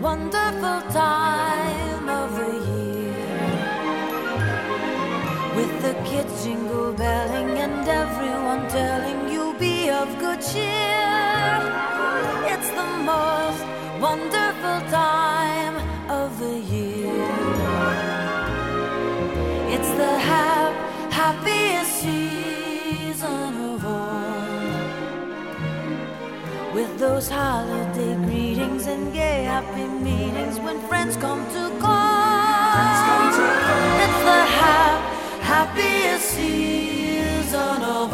wonderful time of the year, with the kids jingle belling and everyone telling you be of good cheer. It's the most wonderful time of the year. It's the happiest season of all, with those holiday greetings and gay happy meetings when friends come to call. It's the happiest season of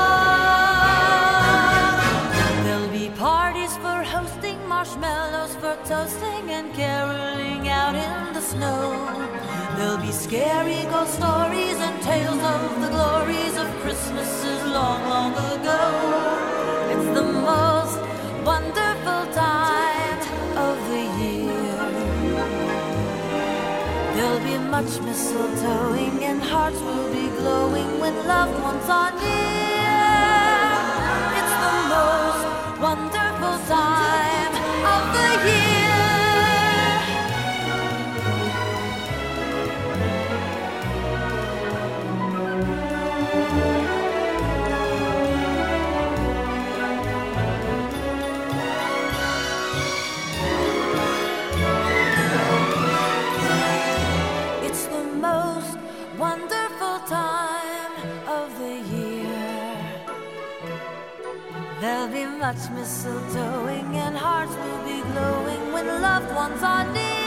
all. There'll be parties for hosting, marshmallows for toasting, and caroling out in the snow. There'll be scary ghost stories and tales of the glories of Christmases long, long ago. It's the most wonderful time of the year. There'll be much mistletoeing and hearts will be glowing when loved ones are near. It's the most wonderful time of the year. Wonderful time of the year. There'll be much mistletoeing and hearts will be glowing when loved ones are near.